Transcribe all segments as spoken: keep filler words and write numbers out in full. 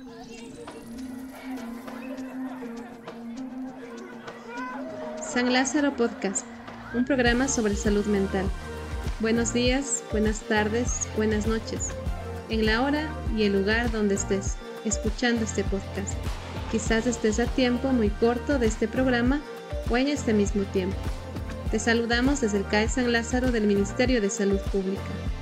San Lázaro Podcast, un programa sobre salud mental. Buenos días, buenas tardes, buenas noches, en la hora y el lugar donde estés escuchando este podcast. Quizás estés a tiempo muy corto de este programa o en este mismo tiempo. Te saludamos desde el C A E San Lázaro del Ministerio de Salud Pública.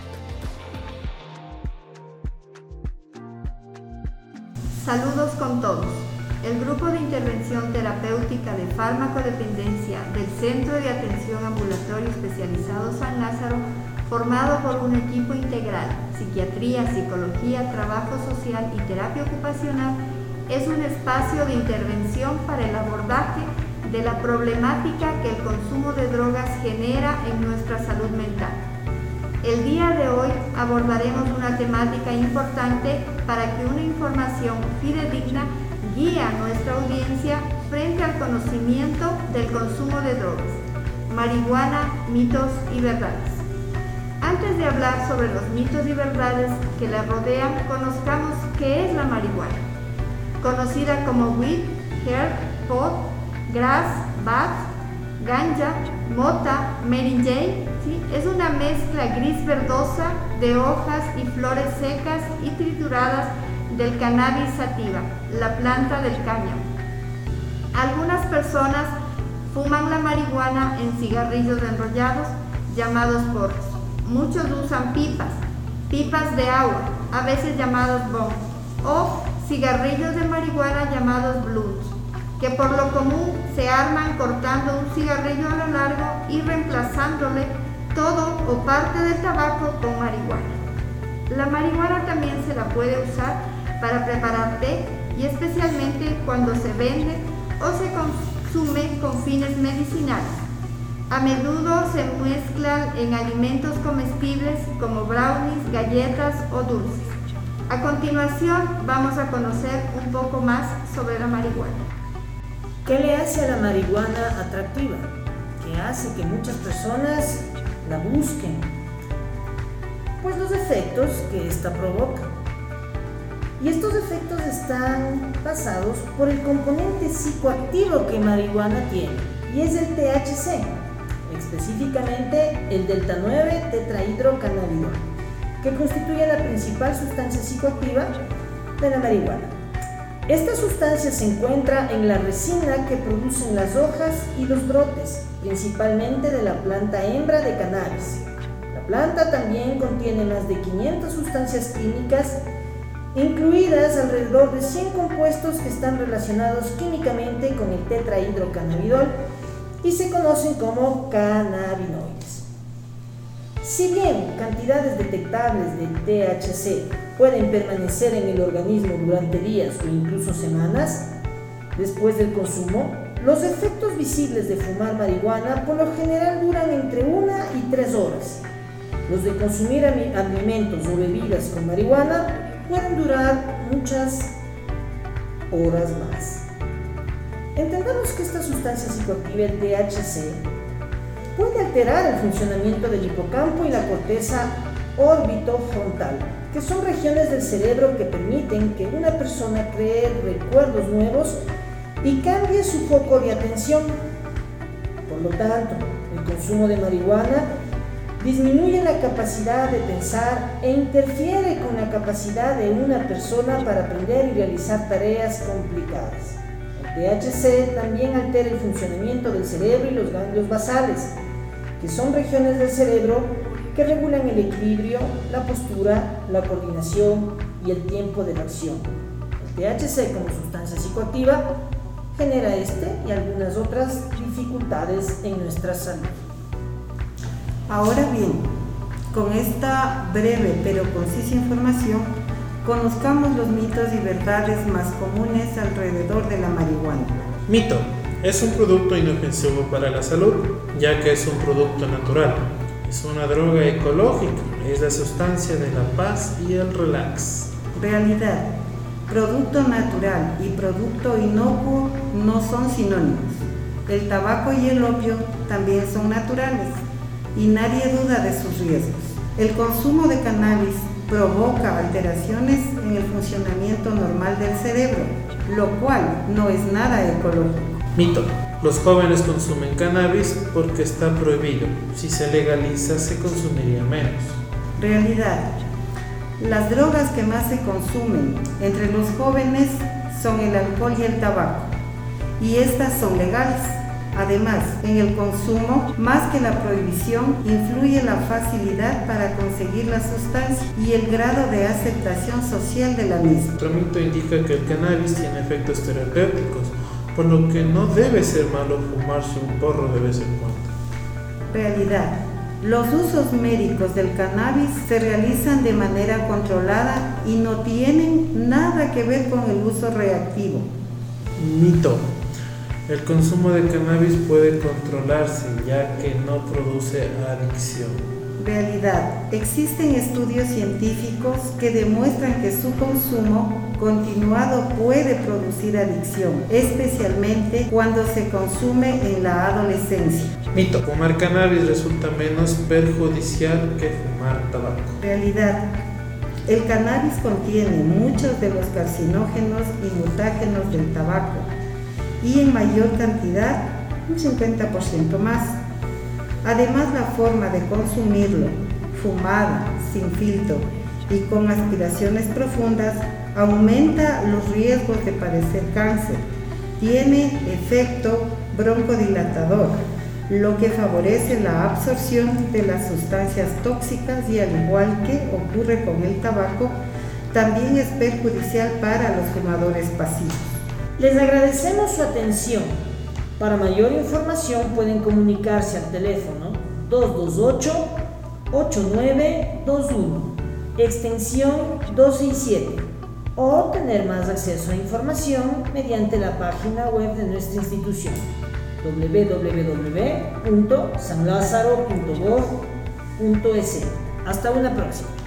Saludos con todos. El Grupo de Intervención Terapéutica de Farmacodependencia del Centro de Atención Ambulatorio Especializado San Lázaro, formado por un equipo integral, psiquiatría, psicología, trabajo social y terapia ocupacional, es un espacio de intervención para el abordaje de la problemática que el consumo de drogas genera en nuestra salud mental. El día de hoy abordaremos una temática importante para que una información fidedigna guíe a nuestra audiencia frente al conocimiento del consumo de drogas, marihuana, mitos y verdades. Antes de hablar sobre los mitos y verdades que la rodean, conozcamos qué es la marihuana. Conocida como weed, herb, pot, grass, bath, ganja, mota, Mary Jane, ¿sí? Es una mezcla gris verdosa de hojas y flores secas y trituradas del cannabis sativa, la planta del cáñamo. Algunas personas fuman la marihuana en cigarrillos enrollados llamados porros. Muchos usan pipas, pipas de agua, a veces llamados bong, o cigarrillos de marihuana llamados blunts, que por lo común se arman cortando un cigarrillo a lo largo y reemplazándole todo o parte del tabaco con marihuana. La marihuana también se la puede usar para preparar té y especialmente cuando se vende o se consume con fines medicinales. A menudo se mezclan en alimentos comestibles como brownies, galletas o dulces. A continuación vamos a conocer un poco más sobre la marihuana. ¿Qué le hace a la marihuana atractiva? ¿Qué hace que muchas personas la busquen? Pues los efectos que ésta provoca. Y estos efectos están basados por el componente psicoactivo que marihuana tiene, y es el T H C, específicamente el delta nueve tetrahidrocannabinol, que constituye la principal sustancia psicoactiva de la marihuana. Esta sustancia se encuentra en la resina que producen las hojas y los brotes, principalmente de la planta hembra de cannabis. La planta también contiene más de quinientas sustancias químicas, incluidas alrededor de cien compuestos que están relacionados químicamente con el tetrahidrocannabinol y se conocen como cannabinoides. Si bien cantidades detectables de T H C pueden permanecer en el organismo durante días o incluso semanas después del consumo, los efectos visibles de fumar marihuana por lo general duran entre una y tres horas. Los de consumir alimentos o bebidas con marihuana pueden durar muchas horas más. Entendamos que esta sustancia psicoactiva, el T H C, puede alterar el funcionamiento del hipocampo y la corteza órbitofrontal, que son regiones del cerebro que permiten que una persona cree recuerdos nuevos y cambie su foco de atención. Por lo tanto, el consumo de marihuana disminuye la capacidad de pensar e interfiere con la capacidad de una persona para aprender y realizar tareas complicadas. El T H C también altera el funcionamiento del cerebro y los ganglios basales, que son regiones del cerebro que regulan el equilibrio, la postura, la coordinación y el tiempo de la acción. El T H C como sustancia psicoactiva genera este y algunas otras dificultades en nuestra salud. Ahora bien, con esta breve pero concisa información, conozcamos los mitos y verdades más comunes alrededor de la marihuana. Mito: es un producto inofensivo para la salud, ya que es un producto natural. Es una droga ecológica, es la sustancia de la paz y el relax. Realidad: producto natural y producto inocuo no son sinónimos. El tabaco y el opio también son naturales y nadie duda de sus riesgos. El consumo de cannabis provoca alteraciones en el funcionamiento normal del cerebro, lo cual no es nada ecológico. Mito. Los jóvenes consumen cannabis porque está prohibido. Si se legaliza, se consumiría menos. Realidad. Las drogas que más se consumen entre los jóvenes son el alcohol y el tabaco, y estas son legales. Además, en el consumo, más que la prohibición, influye la facilidad para conseguir la sustancia y el grado de aceptación social de la misma. Otro mito indica que el cannabis tiene efectos terapéuticos, por lo que no debe ser malo fumarse un porro de vez en cuando. Realidad. Los usos médicos del cannabis se realizan de manera controlada y no tienen nada que ver con el uso recreativo. Mito. El consumo de cannabis puede controlarse ya que no produce adicción. Realidad. Existen estudios científicos que demuestran que su consumo continuado puede producir adicción, especialmente cuando se consume en la adolescencia. Mito. Fumar cannabis resulta menos perjudicial que fumar tabaco. Realidad. El cannabis contiene muchos de los carcinógenos y mutágenos del tabaco y en mayor cantidad, un cincuenta por ciento más. Además, la forma de consumirlo, fumada, sin filtro y con aspiraciones profundas, aumenta los riesgos de padecer cáncer. Tiene efecto broncodilatador, lo que favorece la absorción de las sustancias tóxicas y, al igual que ocurre con el tabaco, también es perjudicial para los fumadores pasivos. Les agradecemos su atención. Para mayor información pueden comunicarse al teléfono dos dos ocho, ocho nueve dos uno, extensión doscientos sesenta y siete, o tener más acceso a información mediante la página web de nuestra institución doble u doble u doble u punto san lazaro punto gov punto es. Hasta una próxima.